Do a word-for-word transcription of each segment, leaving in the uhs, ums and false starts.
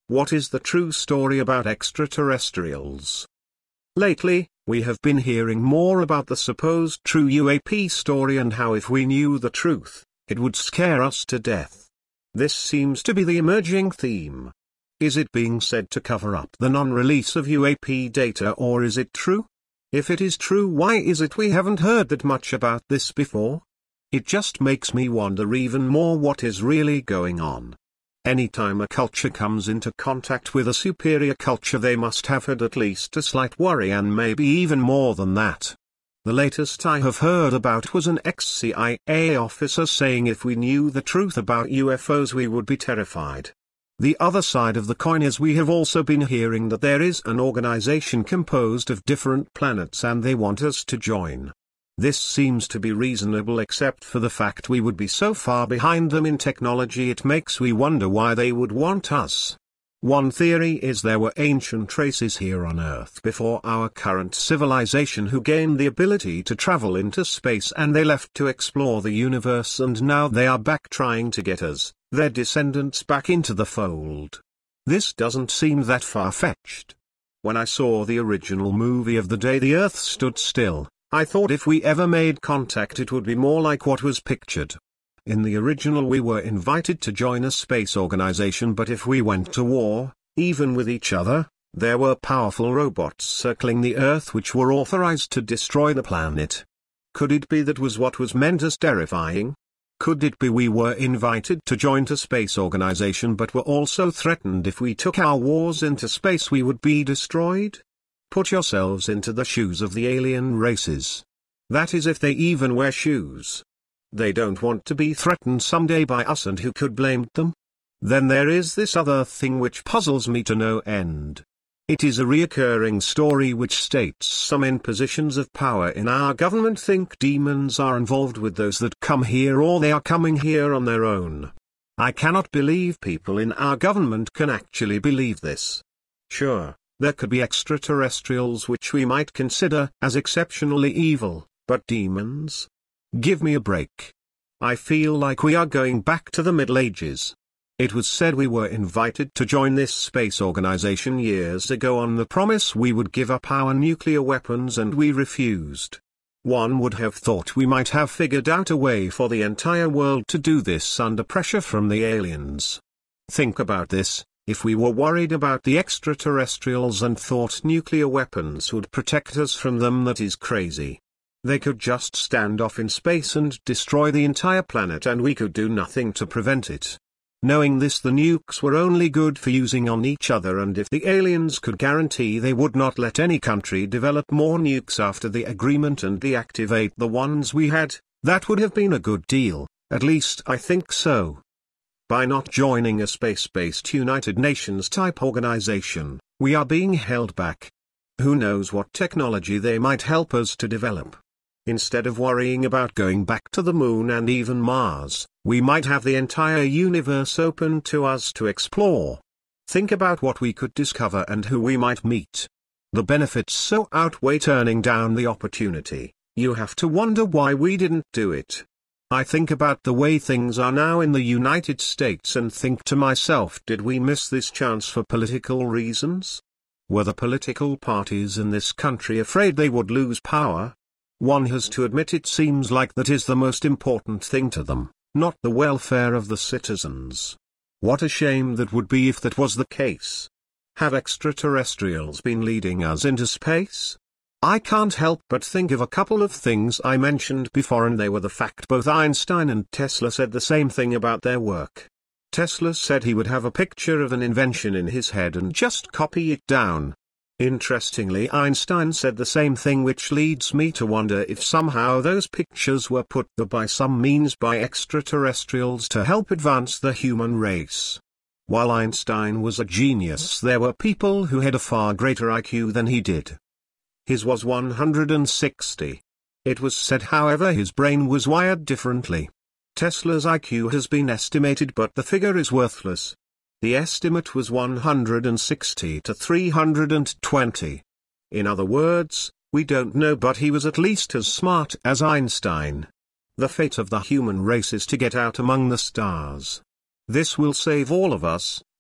What is the true story about extraterrestrials? Lately, we have been hearing more about the supposed true U A P story and how if we knew the truth, it would scare us to death. This seems to be the emerging theme. Is it being said to cover up the non-release of U A P data, or is it true? If it is true, why is it we haven't heard that much about this before? It just makes me wonder even more what is really going on. Anytime a culture comes into contact with a superior culture, they must have had at least a slight worry, and maybe even more than that. The latest I have heard about was an ex-C I A officer saying if we knew the truth about U F Os we would be terrified. The other side of the coin is we have also been hearing that there is an organization composed of different planets and they want us to join. This seems to be reasonable except for the fact we would be so far behind them in technology it makes we wonder why they would want us. One theory is there were ancient races here on Earth before our current civilization who gained the ability to travel into space and they left to explore the universe, and now they are back trying to get us, their descendants, back into the fold. This doesn't seem that far-fetched. When I saw the original movie of The Day the Earth Stood Still, I thought if we ever made contact it would be more like what was pictured. In the original we were invited to join a space organization, but if we went to war, even with each other, there were powerful robots circling the Earth which were authorized to destroy the planet. Could it be that was what was meant as terrifying? Could it be we were invited to join a space organization but were also threatened if we took our wars into space we would be destroyed? Put yourselves into the shoes of the alien races. That is, if they even wear shoes. They don't want to be threatened someday by us, and who could blame them? Then there is this other thing which puzzles me to no end. It is a reoccurring story which states some in positions of power in our government think demons are involved with those that come here, or they are coming here on their own. I cannot believe people in our government can actually believe this. Sure, there could be extraterrestrials which we might consider as exceptionally evil, but demons? Give me a break. I feel like we are going back to the Middle Ages. It was said we were invited to join this space organization years ago on the promise we would give up our nuclear weapons, and we refused. One would have thought we might have figured out a way for the entire world to do this under pressure from the aliens. Think about this. If we were worried about the extraterrestrials and thought nuclear weapons would protect us from them, that is crazy. They could just stand off in space and destroy the entire planet, and we could do nothing to prevent it. Knowing this, the nukes were only good for using on each other, and if the aliens could guarantee they would not let any country develop more nukes after the agreement and deactivate the ones we had, that would have been a good deal, at least I think so. By not joining a space-based United Nations type organization, we are being held back. Who knows what technology they might help us to develop. Instead of worrying about going back to the moon and even Mars, we might have the entire universe open to us to explore. Think about what we could discover and who we might meet. The benefits so outweigh turning down the opportunity, you have to wonder why we didn't do it. I think about the way things are now in the United States and think to myself, did we miss this chance for political reasons? Were the political parties in this country afraid they would lose power? One has to admit it seems like that is the most important thing to them, not the welfare of the citizens. What a shame that would be if that was the case. Have extraterrestrials been leading us into space? I can't help but think of a couple of things I mentioned before, and they were the fact both Einstein and Tesla said the same thing about their work. Tesla said he would have a picture of an invention in his head and just copy it down. Interestingly, Einstein said the same thing, which leads me to wonder if somehow those pictures were put there by some means by extraterrestrials to help advance the human race. While Einstein was a genius, there were people who had a far greater I Q than he did. His was one hundred sixty. It was said, however, his brain was wired differently. Tesla's I Q has been estimated, but the figure is worthless. The estimate was one hundred sixty to three hundred twenty. In other words, we don't know, but he was at least as smart as Einstein. The fate of the human race is to get out among the stars. This will save all of us,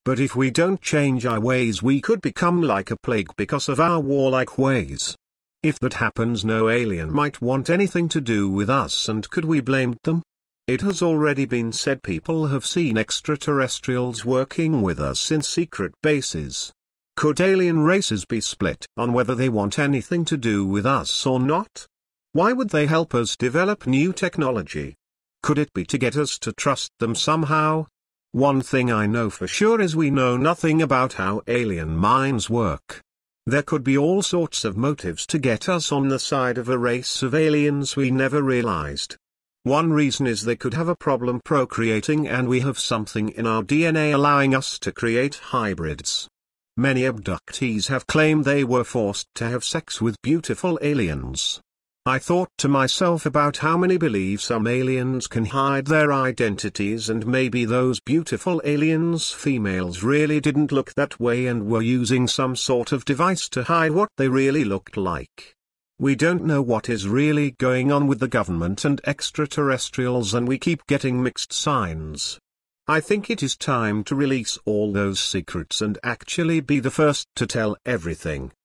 But if we don't change our ways, we could become like a plague because of our warlike ways. If that happens, no alien might want anything to do with us, and could we blame them? It has already been said people have seen extraterrestrials working with us in secret bases. Could alien races be split on whether they want anything to do with us or not? Why would they help us develop new technology? Could it be to get us to trust them somehow? One thing I know for sure is we know nothing about how alien minds work. There could be all sorts of motives to get us on the side of a race of aliens we never realized. One reason is they could have a problem procreating, and we have something in our D N A allowing us to create hybrids. Many abductees have claimed they were forced to have sex with beautiful aliens. I thought to myself about how many believe some aliens can hide their identities, and maybe those beautiful aliens females really didn't look that way and were using some sort of device to hide what they really looked like. We don't know what is really going on with the government and extraterrestrials, and we keep getting mixed signs. I think it is time to release all those secrets and actually be the first to tell everything.